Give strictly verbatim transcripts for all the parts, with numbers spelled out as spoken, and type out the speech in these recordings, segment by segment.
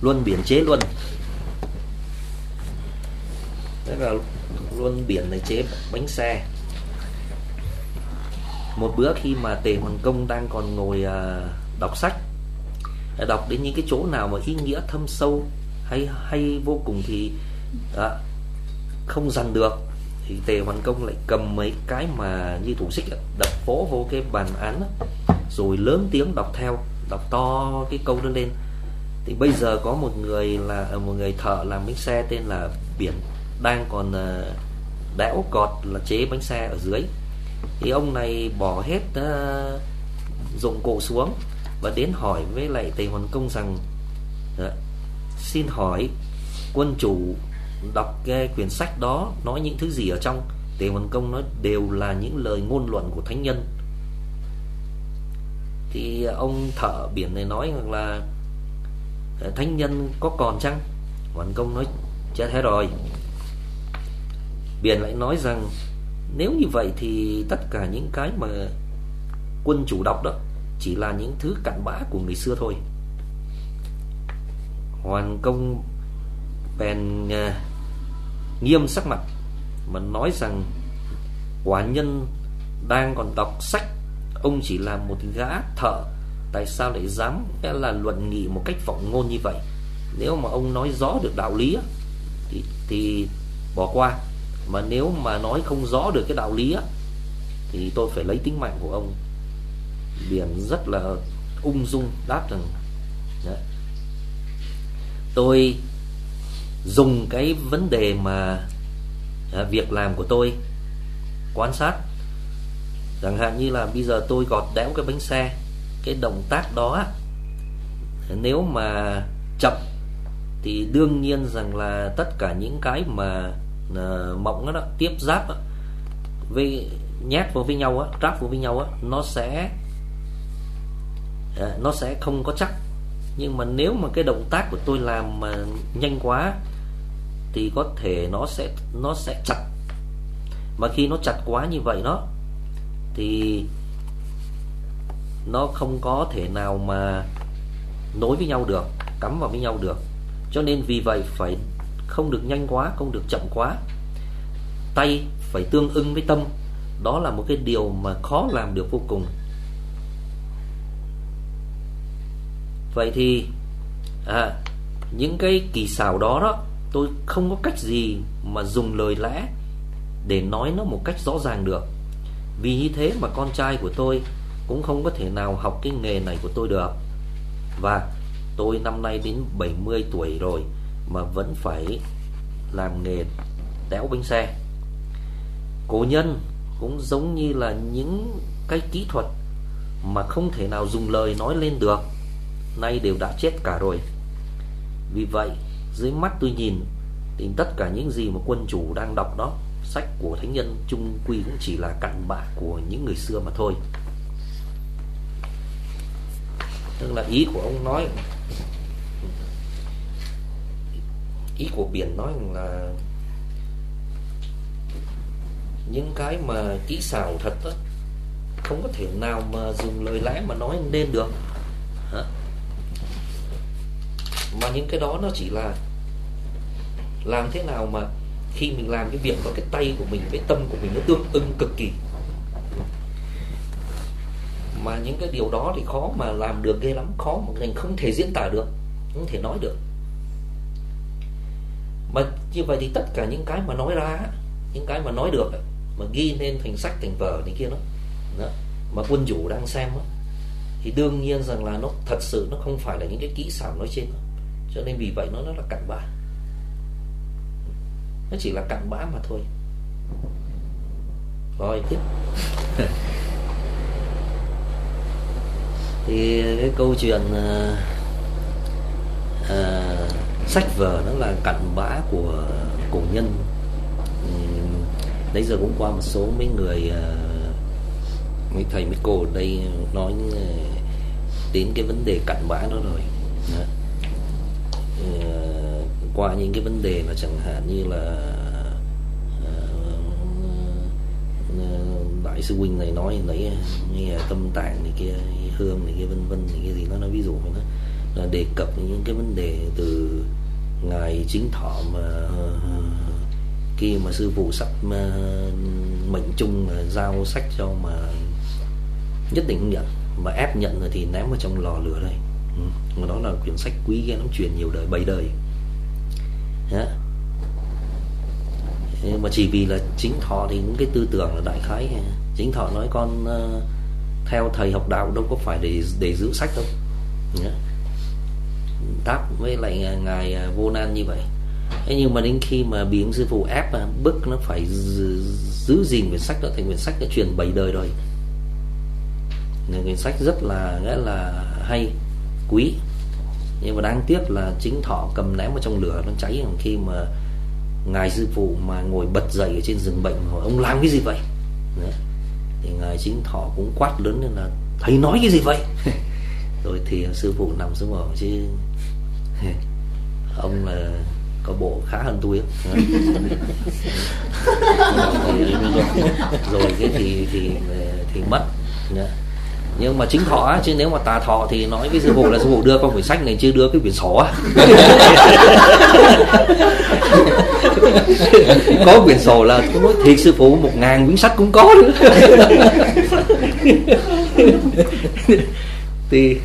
luân biển chế luân, tức là luân biển này chế bánh xe. Một bữa khi mà Tề Hoàn Công đang còn ngồi à, đọc sách, đọc đến những cái chỗ nào mà ý nghĩa thâm sâu hay hay vô cùng thì à, không dằn được, thì Tề Hoàn Công lại cầm mấy cái mà như thủ xích đập vỗ vô cái bàn án đó, rồi lớn tiếng đọc theo, đọc to cái câu đó lên. Thì bây giờ có một người là một người thợ làm bánh xe tên là Biển đang còn uh, đẽo cọt là chế bánh xe ở dưới. Thì ông này bỏ hết uh, dụng cụ xuống và đến hỏi với lại Tề Hoàn Công rằng uh, xin hỏi quân chủ đọc cái quyển sách đó nói những thứ gì ở trong. Tề Hoàn Công nói đều là những lời ngôn luận của thánh nhân. Thì ông thợ biển này nói rằng là thánh nhân có còn chăng? Hoàn Công nói chết hết rồi. Biển lại nói rằng nếu như vậy thì tất cả những cái mà quân chủ đọc đó chỉ là những thứ cặn bã của người xưa thôi. Hoàn Công bèn uh, nghiêm sắc mặt mà nói rằng quả nhân đang còn đọc sách, ông chỉ là một gã thợ, tại sao lại dám là luận nghị một cách vọng ngôn như vậy? Nếu mà ông nói rõ được đạo lý thì, thì bỏ qua, mà nếu mà nói không rõ được cái đạo lý thì tôi phải lấy tính mạng của ông. Biển rất là ung dung đáp rằng đấy, tôi dùng cái vấn đề mà à, việc làm của tôi quan sát, chẳng hạn như là bây giờ tôi gọt đẽo cái bánh xe, cái động tác đó nếu mà chậm thì đương nhiên rằng là tất cả những cái mà uh, mỏng đó, đó tiếp giáp đó, với nhét vào với nhau á, ráp vào với nhau á, nó sẽ uh, nó sẽ không có chắc. Nhưng mà nếu mà cái động tác của tôi làm mà nhanh quá thì có thể nó sẽ nó sẽ chặt. Mà khi nó chặt quá như vậy đó thì nó không có thể nào mà nối với nhau được, cắm vào với nhau được. Cho nên vì vậy phải không được nhanh quá, không được chậm quá. Tay phải tương ưng với tâm. Đó là một cái điều mà khó làm được vô cùng. Vậy thì à, những cái kỳ xảo đó đó, tôi không có cách gì mà dùng lời lẽ để nói nó một cách rõ ràng được. Vì như thế mà con trai của tôi cũng không có thể nào học cái nghề này của tôi được. Và tôi năm nay đến bảy mươi tuổi rồi mà vẫn phải làm nghề đẽo bánh xe. Cổ nhân cũng giống như là những cái kỹ thuật mà không thể nào dùng lời nói lên được, nay đều đã chết cả rồi. Vì vậy dưới mắt tôi nhìn thì tất cả những gì mà quân chủ đang đọc đó, sách của thánh nhân, chung quy cũng chỉ là cặn bã của những người xưa mà thôi. Tức là ý của ông nói, ý của Biển nói là những cái mà kỹ xảo thật đó, không có thể nào mà dùng lời lẽ mà nói nên được. Hả? Mà những cái đó nó chỉ là làm thế nào mà khi mình làm cái việc đó, cái tay của mình với tâm của mình nó tương ưng cực kỳ. Mà những cái điều đó thì khó mà làm được, ghê lắm, khó mà mình không thể diễn tả được, không thể nói được. Mà như vậy thì tất cả những cái mà nói ra, những cái mà nói được mà ghi lên thành sách thành vở này kia đó, đó mà quân chủ đang xem đó, thì đương nhiên rằng là nó thật sự nó không phải là những cái kỹ xảo nói trên đó. Cho nên vì vậy nó rất là cặn bã, nó chỉ là cặn bã mà thôi. Rồi tiếp. Thì cái câu chuyện uh, uh, sách vở nó là cặn bã của cổ nhân. uhm, Nãy giờ cũng qua một số mấy người uh, mấy thầy mấy cô ở đây nói uh, đến cái vấn đề cặn bã đó rồi. uh, Qua những cái vấn đề là chẳng hạn như là uh, đại sư huynh này nói lấy như tâm tạng này kia, hương này kia, vân vân này kia gì, nó nói ví dụ với nó là đề cập những cái vấn đề từ ngài Chính Thọ mà khi mà sư phụ sắp mệnh chung mà giao sách cho mà nhất định không nhận, mà ép nhận rồi thì ném vào trong lò lửa đây. Ừ. Mà đó là quyển sách quý ghê lắm, truyền nhiều đời, bảy đời. Đó. Mà chỉ vì là Chính Thọ thì những cái tư tưởng là đại khái, Chính Thọ nói con uh, theo thầy học đạo đâu có phải để để giữ sách đâu. Đó. Đáp với lại ngài Vô Nan như vậy. Thế nhưng mà đến khi mà bị sư phụ ép bức nó phải giữ gìn quyển sách đó, thành quyển sách đã truyền bảy đời rồi. Nên quyển sách rất là rất là hay, quý. Nhưng mà đáng tiếc là Chính Thọ cầm ném vào trong lửa nó cháy. Khi mà ngài sư phụ mà ngồi bật dậy ở trên giường bệnh hỏi ông làm cái gì vậy? Đấy. Thì ngài Chính Thọ cũng quát lớn lên là thầy nói cái gì vậy? Rồi thì sư phụ nằm xuống bảo chứ ông là có bộ khá hơn tôi ấy. Rồi cái thì thì thì mất. Nhưng mà Chính Thọ chứ nếu mà Tà Thọ thì nói với sư phụ là sư phụ đưa con quyển sách này chứ đưa cái quyển sổ. Có quyển sổ là tôi nói thiệt sư phụ một ngàn quyển sách cũng có nữa. thì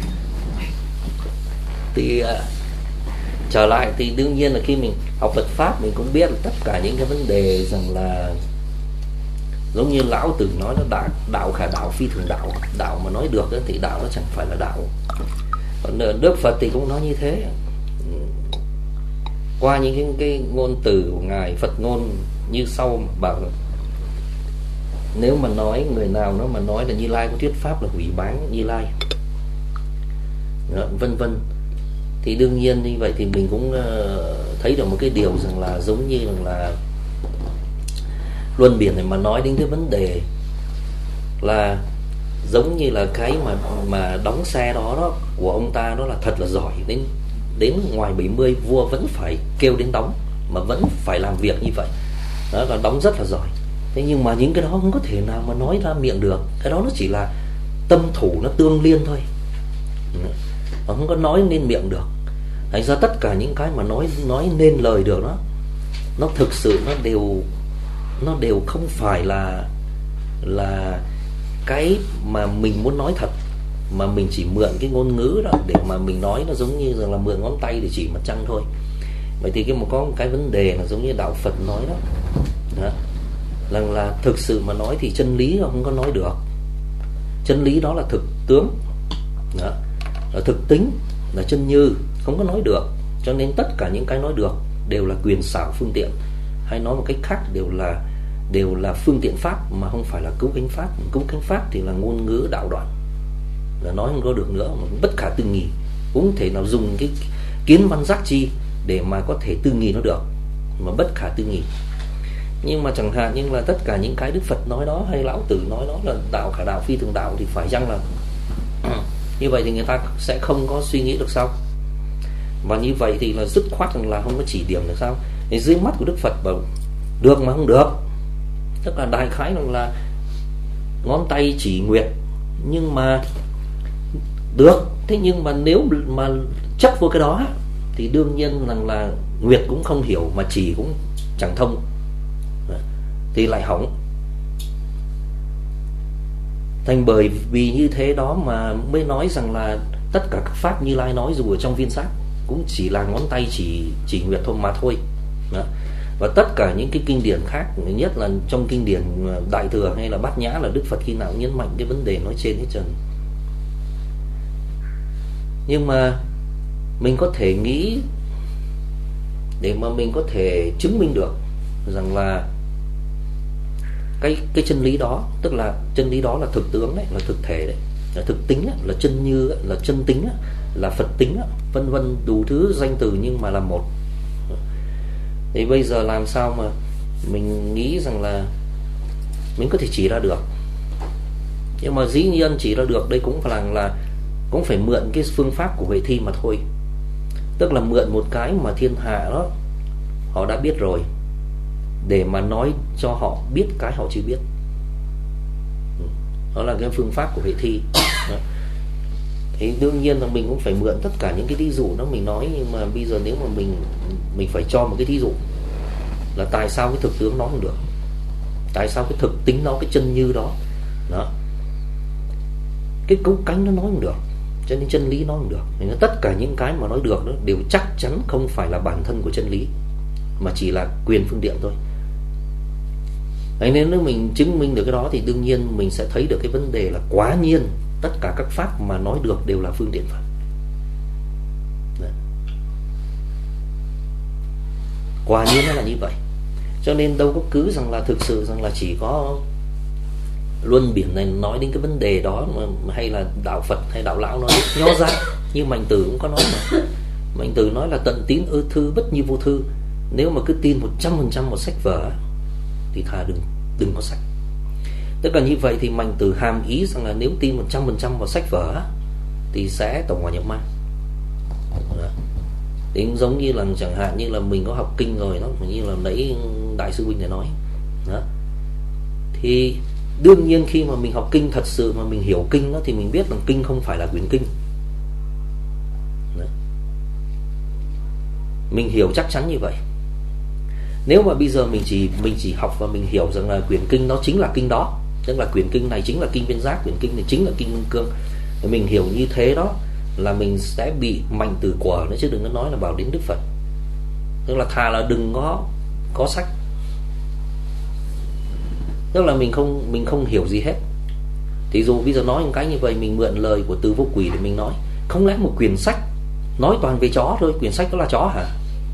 thì uh, trở lại thì đương nhiên là khi mình học Phật pháp mình cũng biết là tất cả những cái vấn đề rằng là giống như Lão Tử nói nó đạo, đạo khả đạo phi thường đạo. Đạo mà nói được thì đạo nó chẳng phải là đạo. Còn Đức Phật thì cũng nói như thế. Qua những cái, cái ngôn từ của ngài Phật ngôn như sau bảo nếu mà nói người nào nó mà nói là Như Lai có thuyết pháp là hủy báng Như Lai, vân vân, thì đương nhiên như vậy thì mình cũng thấy được một cái điều rằng là giống như rằng là luân biển này mà nói đến cái vấn đề là giống như là cái mà mà đóng xe đó, đó của ông ta đó là thật là giỏi, đến đến ngoài bảy mươi vua vẫn phải kêu đến đóng mà vẫn phải làm việc như vậy. Đó là đóng rất là giỏi. Thế nhưng mà những cái đó không có thể nào mà nói ra miệng được. Cái đó nó chỉ là tâm thủ nó tương liên thôi, mà không có nói nên miệng được. Thành ra tất cả những cái mà nói nói nên lời được đó, nó thực sự nó đều nó đều không phải là là cái mà mình muốn nói thật, mà mình chỉ mượn cái ngôn ngữ đó để mà mình nói, nó giống như là mượn ngón tay để chỉ mặt trăng thôi. Vậy thì cái một có một cái vấn đề là giống như đạo Phật nói đó, đó rằng là thực sự mà nói thì chân lý nó không có nói được. Chân lý đó là thực tướng, đó là thực tính, là chân như, không có nói được. Cho nên tất cả những cái nói được đều là quyền xảo phương tiện, hay nói một cách khác đều là đều là phương tiện pháp mà không phải là cứu cánh pháp. Cứu cánh pháp thì là ngôn ngữ đạo đoạn, là nói không có được nữa, mà bất khả tư nghị, cũng thể nào dùng cái kiến văn giác chi để mà có thể tư nghị nó được, mà bất khả tư nghị. Nhưng mà chẳng hạn như là tất cả những cái Đức Phật nói đó hay Lão Tử nói đó là đạo khả đạo phi thường đạo, thì phải chăng là như vậy thì người ta sẽ không có suy nghĩ được sao? Và như vậy thì là dứt khoát rằng là không có chỉ điểm được sao? Thì dưới mắt của Đức Phật bảo được mà không được, tức là đại khái rằng là ngón tay chỉ nguyệt nhưng mà được. Thế nhưng mà nếu mà chấp vô cái đó thì đương nhiên rằng là nguyệt cũng không hiểu mà chỉ cũng chẳng thông, thì lại hỏng. Thành bởi vì như thế đó mà mới nói rằng là tất cả các pháp Như Lai nói dù ở trong viên giác cũng chỉ là ngón tay chỉ chỉ nguyệt thôi mà thôi. Đó. Và tất cả những cái kinh điển khác, nhất là trong kinh điển Đại Thừa hay là Bát Nhã, là Đức Phật khi nào nhấn mạnh cái vấn đề nói trên hết trơn. Nhưng mà mình có thể nghĩ để mà mình có thể chứng minh được rằng là cái cái chân lý đó, tức là chân lý đó là thực tướng đấy, là thực thể đấy, là thực tính đấy, là chân như đấy, là chân tính đấy, là Phật tính đấy, vân vân, đủ thứ danh từ nhưng mà là một. Thì bây giờ làm sao mà mình nghĩ rằng là mình có thể chỉ ra được? Nhưng mà dĩ nhiên chỉ ra được đây cũng phải là, là cũng phải mượn cái phương pháp của Huệ Thi mà thôi. Tức là mượn một cái mà thiên hạ đó họ đã biết rồi, để mà nói cho họ biết cái họ chưa biết. Đó là cái phương pháp của Huệ Thi. Đó. Thì đương nhiên là mình cũng phải mượn tất cả những cái thí dụ đó mình nói, nhưng mà bây giờ nếu mà mình mình phải cho một cái thí dụ là tại sao cái thực tướng nó không được, tại sao cái thực tính nó, cái chân như đó đó, cái cấu cánh nó nói không được, cho nên chân lý nó không được. Nên tất cả những cái mà nói được đó đều chắc chắn không phải là bản thân của chân lý, mà chỉ là quyền phương tiện thôi. Đấy, nên nếu mình chứng minh được cái đó thì đương nhiên mình sẽ thấy được cái vấn đề là quá nhiên tất cả các pháp mà nói được đều là phương tiện Phật. Đấy. Quả nhiên nó là như vậy. Cho nên đâu có cứ rằng là thực sự rằng là chỉ có luân biển này nói đến cái vấn đề đó mà, hay là đạo Phật hay đạo lão nói nho ra, như Mạnh Tử cũng có nói mà. Mạnh Tử nói là tận tín ư thư bất như vô thư. Nếu mà cứ tin một trăm phần trăm một sách vở thì thà đừng đừng có sách. Tức là như vậy thì Mạnh Tử hàm ý rằng là nếu tin một trăm phần trăm vào sách vở thì sẽ tổng hòa nhập ma. Thì cũng giống như là chẳng hạn như là mình có học kinh rồi đó, như là nãy đại sư huynh này nói đó. Thì đương nhiên khi mà mình học kinh thật sự mà mình hiểu kinh đó, thì mình biết rằng kinh không phải là quyển kinh đó. Mình hiểu chắc chắn như vậy. Nếu mà bây giờ mình chỉ mình chỉ học và mình hiểu rằng là quyển kinh nó chính là kinh đó, tức là quyển kinh này chính là kinh Viên Giác, quyển kinh này chính là kinh Kim Cương, thì mình hiểu như thế đó là mình sẽ bị Mạnh Tử quở nữa, chứ đừng có nói là bảo đến Đức Phật. Tức là thà là đừng có có sách. Tức là mình không mình không hiểu gì hết. Thì dù bây giờ nói một cái như vậy, mình mượn lời của Từ Vô Quỷ để mình nói, không lẽ một quyển sách nói toàn về chó thôi, quyển sách đó là chó hả?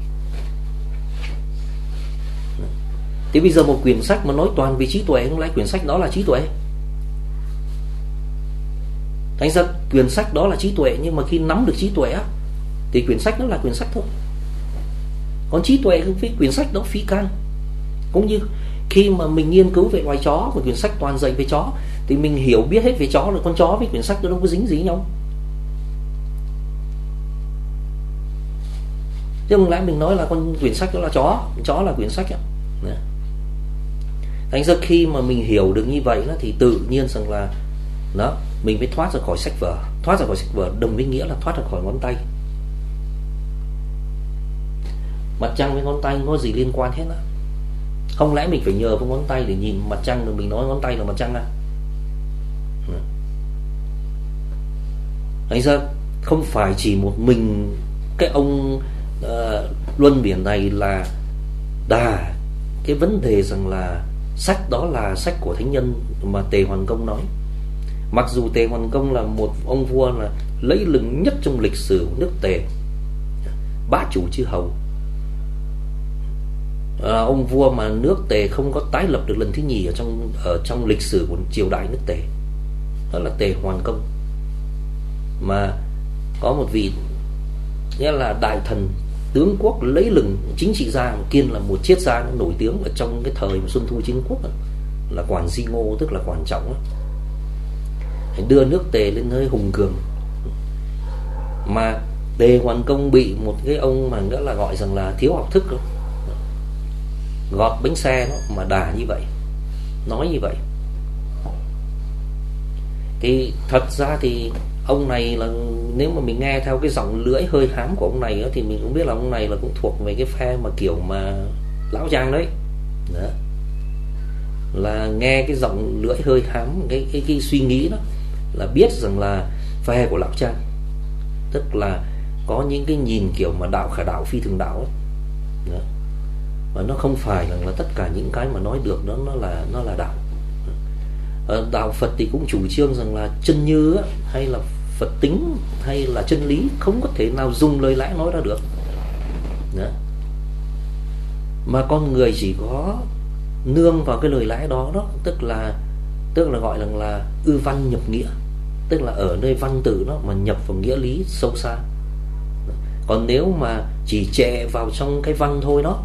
Thì bây giờ một quyển sách mà nói toàn về trí tuệ, không lẽ quyển sách đó là trí tuệ? Thành ra quyển sách đó là trí tuệ, nhưng mà khi nắm được trí tuệ á thì quyển sách đó là quyển sách thôi. Còn trí tuệ với quyển sách đó phi can. Cũng như khi mà mình nghiên cứu về loài chó, một quyển sách toàn dạy về chó, thì mình hiểu biết hết về chó rồi, con chó với quyển sách đó đâu có dính gì nhau. Chứ không lẽ mình nói là con quyển sách đó là chó, chó là quyển sách á. Thành ra khi mà mình hiểu được như vậy đó, thì tự nhiên rằng là đó, mình mới thoát ra khỏi sách vở. Thoát ra khỏi sách vở đồng với nghĩa là thoát ra khỏi ngón tay. Mặt trăng với ngón tay có gì liên quan hết á. Không lẽ mình phải nhờ vào ngón tay để nhìn mặt trăng rồi mình nói ngón tay là mặt trăng à? Thành ra không phải chỉ một mình cái ông uh, luân biển này là đà cái vấn đề rằng là sách đó là sách của thánh nhân mà Tề Hoàn Công nói. Mặc dù Tề Hoàn Công là một ông vua là lấy lừng nhất trong lịch sử của nước Tề, bá chủ chư hầu, à, ông vua mà nước Tề không có tái lập được lần thứ nhì ở trong ở trong lịch sử của triều đại nước Tề, đó là Tề Hoàn Công. Mà có một vị nghĩa là đại thần tướng quốc lấy lừng chính trị gia kiên là một triết gia nổi tiếng ở trong cái thời mà Xuân Thu Chiến Quốc đó, là Quản Di Ngô, tức là quan trọng đó. Đưa nước Tề lên hơi hùng cường. Mà Tề Hoàn Công bị một cái ông mà nghĩa là gọi rằng là thiếu học thức đó, gọt bánh xe đó mà đà như vậy, nói như vậy. Thì thật ra thì ông này là nếu mà mình nghe theo cái giọng lưỡi hơi hám của ông này đó, thì mình cũng biết là ông này là cũng thuộc về cái phe mà kiểu mà lão Trang đấy. Đó. Là nghe cái giọng lưỡi hơi hám, cái cái cái suy nghĩ đó là biết rằng là phe của lão Trang, tức là có những cái nhìn kiểu mà đạo khả đạo phi thường đạo ấy. Đó. Và nó không phải là, là tất cả những cái mà nói được đó nó là nó là đạo. Ở đạo Phật thì cũng chủ trương rằng là chân như á, hay là Phật tính hay là chân lý không có thể nào dùng lời lẽ nói ra được. Đó. Mà con người chỉ có nương vào cái lời lẽ đó đó, tức là tức là gọi là là ư văn nhập nghĩa, tức là ở nơi văn tự đó mà nhập vào nghĩa lý sâu xa. Còn nếu mà chỉ trệ vào trong cái văn thôi đó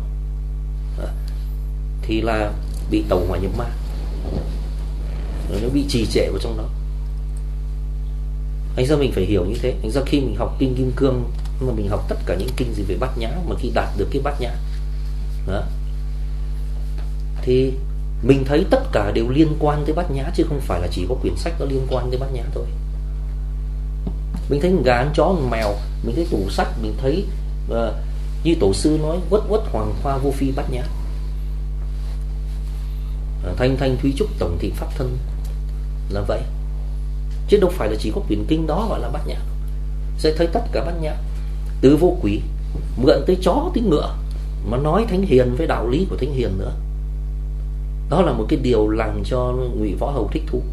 thì là bị tẩu hỏa nhập ma, nó bị trì trệ vào trong đó. Thành ra mình phải hiểu như thế. Thành ra khi mình học kinh Kim Cương, mà mình học tất cả những kinh gì về bát nhã, mà khi đạt được cái bát nhã đó, thì mình thấy tất cả đều liên quan tới bát nhã, chứ không phải là chỉ có quyển sách nó liên quan tới bát nhã thôi. mình thấy con gà, con chó, con mèo, mình thấy tủ sách, mình thấy uh, như tổ sư nói uất uất hoàng hoa vô phi bát nhã, uh, thanh thanh thúy trúc tổng thị pháp thân, là vậy. Chứ đâu phải là chỉ có quyển kinh đó gọi là bát nhã. Sẽ thấy tất cả bát nhã, từ vô quỷ mượn tới chó tới ngựa mà nói thánh hiền với đạo lý của thánh hiền nữa. Đó là một cái điều làm cho Ngụy Võ Hầu thích thú.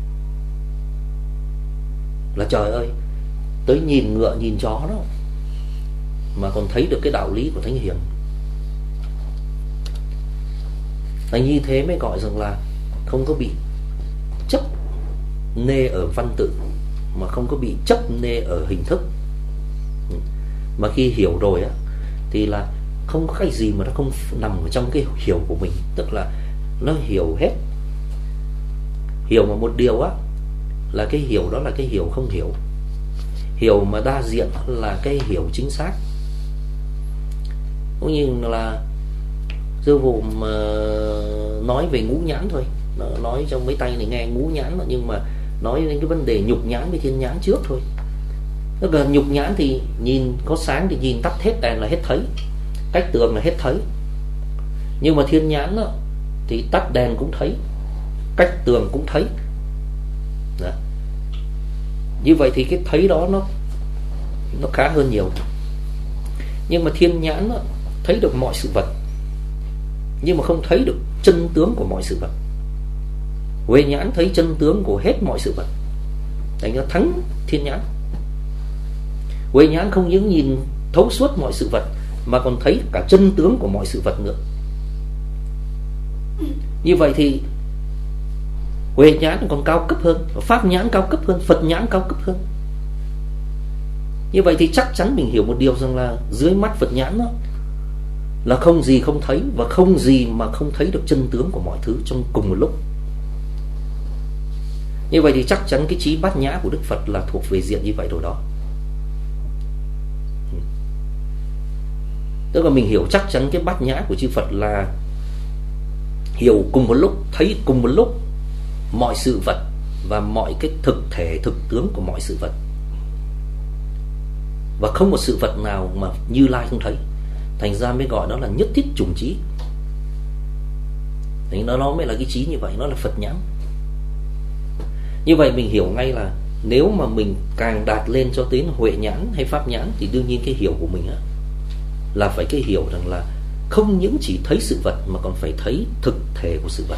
Là trời ơi, tới nhìn ngựa nhìn chó đó mà còn thấy được cái đạo lý của thánh hiền. Là như thế mới gọi rằng là không có bị chấp nê ở văn tự, mà không có bị chấp nê ở hình thức. Mà khi hiểu rồi á thì là không có cái gì mà nó không nằm ở trong cái hiểu của mình. Tức là nó hiểu hết. Hiểu mà một điều á là cái hiểu đó là cái hiểu không hiểu. Hiểu mà đa diện là cái hiểu chính xác. Cũng như là Sư Phụ mà nói về ngũ nhãn thôi, nói cho mấy tay này nghe ngũ nhãn, nhưng mà nói đến cái vấn đề nhục nhãn với thiên nhãn trước thôi. Tức là nhục nhãn thì nhìn có sáng thì nhìn tắt hết đèn là hết thấy, cách tường là hết thấy. Nhưng mà thiên nhãn đó, thì tắt đèn cũng thấy, cách tường cũng thấy. Đó. Như vậy thì cái thấy đó nó nó khá hơn nhiều. Nhưng mà thiên nhãn đó, thấy được mọi sự vật, nhưng mà không thấy được chân tướng của mọi sự vật. Huệ nhãn thấy chân tướng của hết mọi sự vật, thành ra thắng thiên nhãn. Huệ nhãn không những nhìn thấu suốt mọi sự vật mà còn thấy cả chân tướng của mọi sự vật nữa. Như vậy thì Huệ nhãn còn cao cấp hơn, Pháp nhãn cao cấp hơn, Phật nhãn cao cấp hơn. Như vậy thì chắc chắn mình hiểu một điều rằng là dưới mắt Phật nhãn đó là không gì không thấy, và không gì mà không thấy được chân tướng của mọi thứ trong cùng một lúc. Như vậy thì chắc chắn cái trí bát nhã của Đức Phật là thuộc về diện như vậy rồi đó. Tức là mình hiểu chắc chắn cái bát nhã của chư Phật là hiểu cùng một lúc, thấy cùng một lúc mọi sự vật và mọi cái thực thể, thực tướng của mọi sự vật. Và không một sự vật nào mà Như Lai không thấy. Thành ra mới gọi đó là nhất thiết chủng trí. Thì nó, nó mới là cái trí như vậy, nó là Phật nhãn. Như vậy mình hiểu ngay là nếu mà mình càng đạt lên cho đến Huệ nhãn hay Pháp nhãn thì đương nhiên cái hiểu của mình á là phải cái hiểu rằng là không những chỉ thấy sự vật mà còn phải thấy thực thể của sự vật.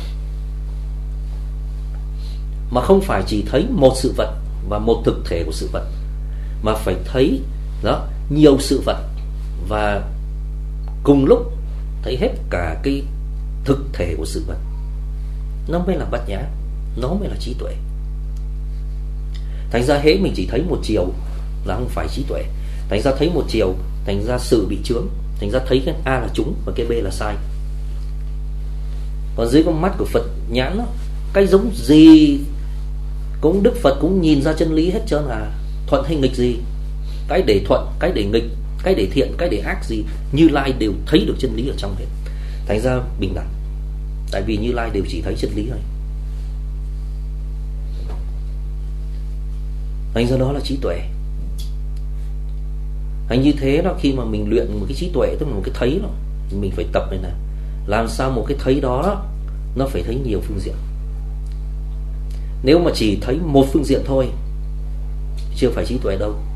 Mà không phải chỉ thấy một sự vật và một thực thể của sự vật, mà phải thấy đó nhiều sự vật và cùng lúc thấy hết cả cái thực thể của sự vật. Nó mới là bát nhã, nó mới là trí tuệ. Thành ra hễ mình chỉ thấy một chiều là không phải trí tuệ. Thành ra thấy một chiều, thành ra sự bị chướng. Thành ra thấy cái A là trúng và cái B là sai. Còn dưới con mắt của Phật nhãn đó, cái giống gì cũng Đức Phật cũng nhìn ra chân lý hết trơn à. Thuận hay nghịch gì, cái để thuận, cái để nghịch, cái để thiện, cái để ác gì, Như Lai đều thấy được chân lý ở trong hết. Thành ra bình đẳng. Tại vì Như Lai đều chỉ thấy chân lý thôi. Thành ra đó là trí tuệ. Thành như thế đó, khi mà mình luyện một cái trí tuệ, tức là một cái thấy đó, thì mình phải tập này nè. Làm sao một cái thấy đó, đó nó phải thấy nhiều phương diện. Nếu mà chỉ thấy một phương diện thôi chưa phải trí tuệ đâu.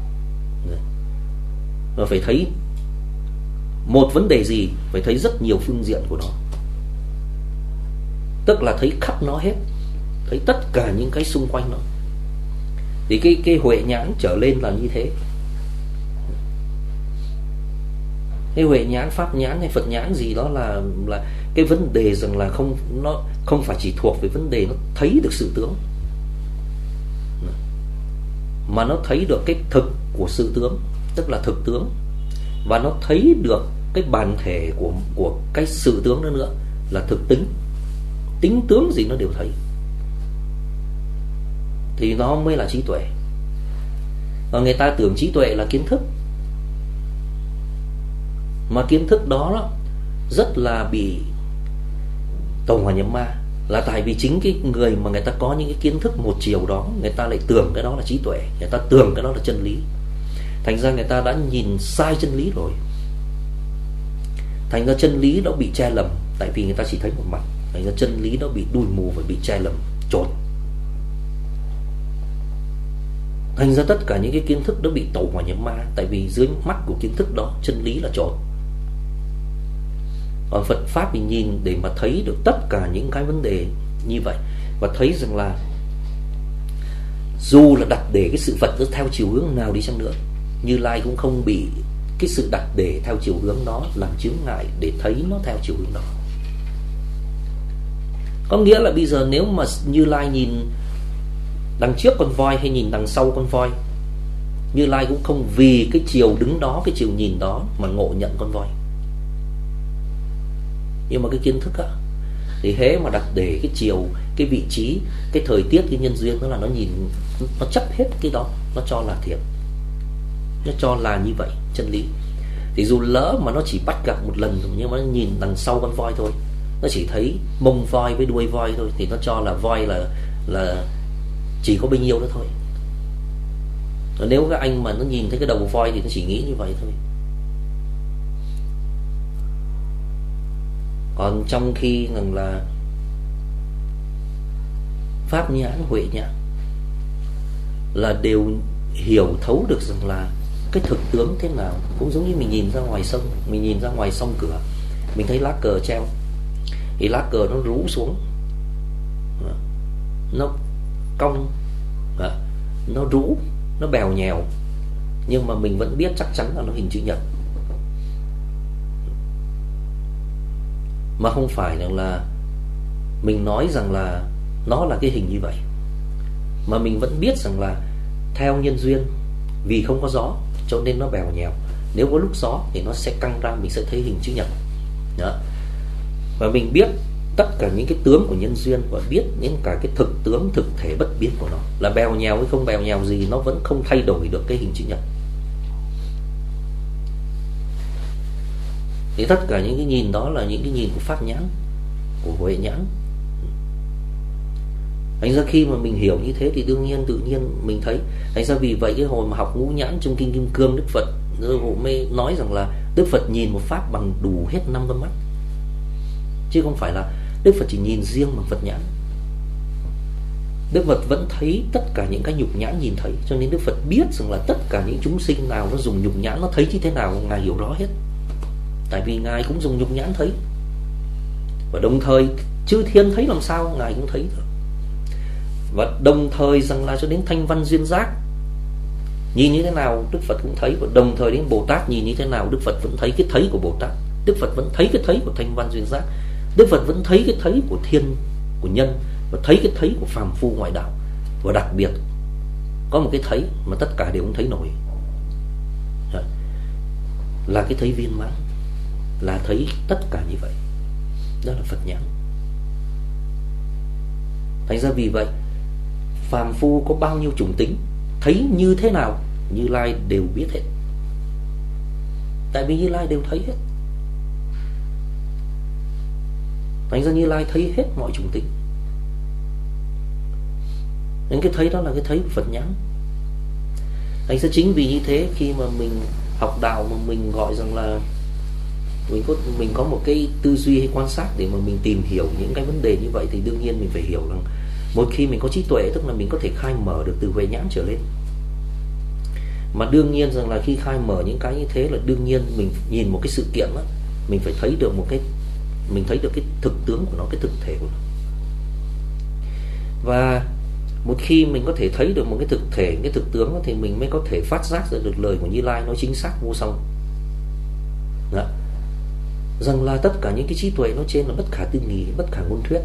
Mà phải thấy một vấn đề gì phải thấy rất nhiều phương diện của nó. Tức là thấy khắp nó hết, thấy tất cả những cái xung quanh nó. Thì cái, cái Huệ nhãn trở lên là như thế. Cái Huệ nhãn, Pháp nhãn hay Phật nhãn gì đó là là cái vấn đề rằng là không nó không phải chỉ thuộc về vấn đề nó thấy được sự tướng, mà nó thấy được cái thực của sự tướng, tức là thực tướng, và nó thấy được cái bản thể của của cái sự tướng đó nữa là thực tính. Tính tướng gì nó đều thấy. Thì nó mới là trí tuệ. Và người ta tưởng trí tuệ là kiến thức, mà kiến thức đó, đó rất là bị tàu hỏa nhập ma. Là tại vì chính cái người mà người ta có những cái kiến thức một chiều đó, người ta lại tưởng cái đó là trí tuệ, người ta tưởng cái đó là chân lý. Thành ra người ta đã nhìn sai chân lý rồi. Thành ra chân lý nó bị che lầm, tại vì người ta chỉ thấy một mặt. Thành ra chân lý nó bị đuôi mù và bị che lầm, trốn. Thành ra tất cả những cái kiến thức đó bị tẩu hỏa nhập ma, tại vì dưới mắt của kiến thức đó chân lý là trốn. Còn Phật Pháp thì nhìn để mà thấy được tất cả những cái vấn đề như vậy, và thấy rằng là dù là đặt để cái sự vật nó theo chiều hướng nào đi chăng nữa, Như Lai cũng không bị cái sự đặt để theo chiều hướng đó làm chướng ngại để thấy nó theo chiều hướng đó. Có nghĩa là bây giờ nếu mà Như Lai nhìn đằng trước con voi hay nhìn đằng sau con voi, Như Lai cũng không vì cái chiều đứng đó, cái chiều nhìn đó mà ngộ nhận con voi. Nhưng mà cái kiến thức á, thì hễ mà đặt để cái chiều, cái vị trí, cái thời tiết, cái nhân duyên, đó là nó nhìn, nó chấp hết cái đó, nó cho là thiệt, nó cho là như vậy, chân lý. Thì dù lỡ mà nó chỉ bắt gặp một lần, nhưng mà nó nhìn đằng sau con voi thôi, nó chỉ thấy mông voi với đuôi voi thôi, thì nó cho là voi là là chỉ có bấy nhiêu đó thôi. Nếu cái anh mà nó nhìn thấy cái đầu voi thì nó chỉ nghĩ như vậy thôi. Còn trong khi rằng là pháp nhãn, huệ nhãn là đều hiểu thấu được rằng là cái thực tướng thế nào. Cũng giống như mình nhìn ra ngoài sông, mình nhìn ra ngoài sông cửa, mình thấy lá cờ treo, thì lá cờ nó rũ xuống, nó cong, nó rũ, nó bèo nhèo, nhưng mà mình vẫn biết chắc chắn là nó hình chữ nhật. Mà không phải rằng là mình nói rằng là nó là cái hình như vậy, mà mình vẫn biết rằng là theo nhân duyên, vì không có gió cho nên nó bèo nhèo. Nếu có lúc gió thì nó sẽ căng ra, mình sẽ thấy hình chữ nhật đó. Và mình biết tất cả những cái tướng của nhân duyên, và biết những cả cái thực tướng, thực thể bất biến của nó, là bèo nhèo hay không bèo nhèo gì, nó vẫn không thay đổi được cái hình chữ nhật. Thì tất cả những cái nhìn đó là những cái nhìn của pháp nhãn, của huệ nhãn. Thành ra khi mà mình hiểu như thế thì đương nhiên tự nhiên mình thấy. Thành ra vì vậy cái hồi mà học ngũ nhãn trong kinh Kim Cương, Đức Phật mới nói rằng là Đức Phật nhìn một pháp bằng đủ hết năm con mắt, chứ không phải là Đức Phật chỉ nhìn riêng bằng Phật nhãn. Đức Phật vẫn thấy tất cả những cái nhục nhãn nhìn thấy, cho nên Đức Phật biết rằng là tất cả những chúng sinh nào nó dùng nhục nhãn nó thấy như thế nào, Ngài hiểu rõ hết. Tại vì Ngài cũng dùng nhục nhãn thấy, và đồng thời chư thiên thấy làm sao Ngài cũng thấy được. Và đồng thời rằng là cho đến thanh văn duyên giác nhìn như thế nào Đức Phật cũng thấy, và đồng thời đến Bồ Tát nhìn như thế nào Đức Phật vẫn thấy cái thấy của Bồ Tát, Đức Phật vẫn thấy cái thấy của thanh văn duyên giác, Đức Phật vẫn thấy cái thấy của thiên, của nhân, và thấy cái thấy của phàm phu ngoại đạo. Và đặc biệt có một cái thấy mà tất cả đều không thấy nổi, là cái thấy viên mãn, là thấy tất cả như vậy. Đó là Phật nhãn. Thành ra vì vậy phàm phu có bao nhiêu chủng tính, thấy như thế nào Như Lai đều biết hết. Tại vì Như Lai đều thấy hết. Thành ra Như Lai thấy hết mọi chủng tính. Nên cái thấy đó là cái thấy của Phật nhãn. Thành ra chính vì như thế, khi mà mình học đạo mà mình gọi rằng là mình có mình có một cái tư duy hay quan sát để mà mình tìm hiểu những cái vấn đề như vậy, thì đương nhiên mình phải hiểu rằng một khi mình có trí tuệ, tức là mình có thể khai mở được từ huệ nhãn trở lên. Mà đương nhiên rằng là khi khai mở những cái như thế là đương nhiên mình nhìn một cái sự kiện đó, mình phải thấy được một cái, mình thấy được cái thực tướng của nó, cái thực thể của nó. Và một khi mình có thể thấy được một cái thực thể, cái thực tướng đó, thì mình mới có thể phát giác ra được lời của Như Lai nói chính xác vô song đó. Rằng là tất cả những cái trí tuệ nó trên là bất khả tư nghị, bất khả ngôn thuyết.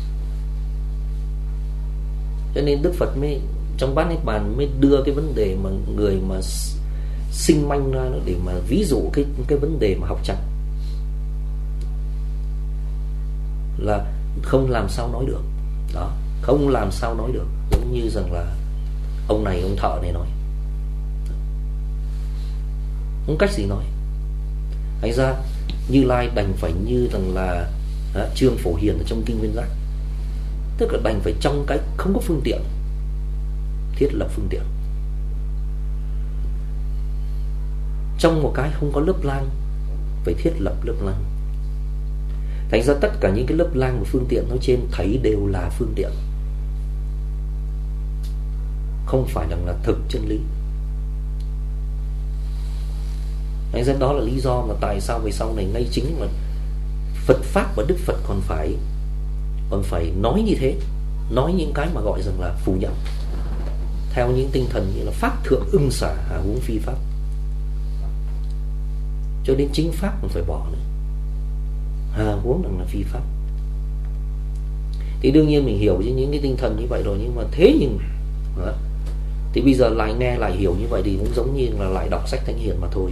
Cho nên Đức Phật mới trong Bát Niết Bàn mới đưa cái vấn đề mà người mà sinh manh ra để mà ví dụ cái cái vấn đề mà học chẳng, là không làm sao nói được đó, không làm sao nói được. Giống như rằng là ông này, ông thợ này nói, không cách gì nói. Thành ra Như Lai đành phải như rằng là à, Trương Phổ Hiền ở trong kinh Nguyên Giác, Tức là đành phải trong cái không có phương tiện thiết lập phương tiện, trong một cái không có lớp lang phải thiết lập lớp lang. Thành ra tất cả những cái lớp lang và phương tiện nói trên thấy đều là phương tiện, không phải rằng là thực chân lý. Thành ra đó là lý do mà tại sao về sau này ngay chính là Phật Pháp và Đức Phật còn phải còn phải nói như thế, nói những cái mà gọi rằng là phủ nhận, theo những tinh thần như là pháp thượng ưng xả hà huống phi pháp, cho đến chính pháp còn phải bỏ nữa, hà huống rằng là phi pháp. Thì đương nhiên mình hiểu với những cái tinh thần như vậy rồi, nhưng mà thế nhưng đó, thì bây giờ lại nghe lại hiểu như vậy thì cũng giống như là lại đọc sách Thánh Hiền mà thôi,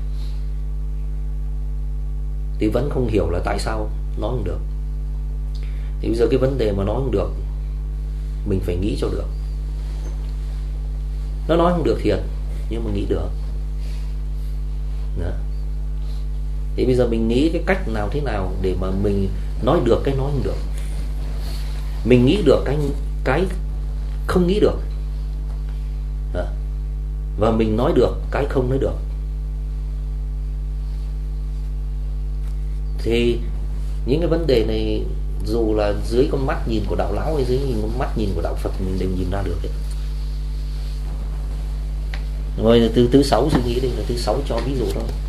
thì vẫn không hiểu là tại sao nói không được. Thì bây giờ cái vấn đề mà nói không được mình phải nghĩ cho được. Nó nói không được thiệt nhưng mà nghĩ được đó. Thì bây giờ mình nghĩ cái cách nào thế nào để mà mình nói được cái nói không được, mình nghĩ được cái cái không nghĩ được đó. Và mình nói được cái không nói được. Thì những cái vấn đề này dù là dưới con mắt nhìn của đạo lão hay dưới con mắt nhìn của đạo Phật mình đều nhìn ra được đấy. Rồi từ thứ sáu suy nghĩ đây là thứ sáu cho ví dụ thôi.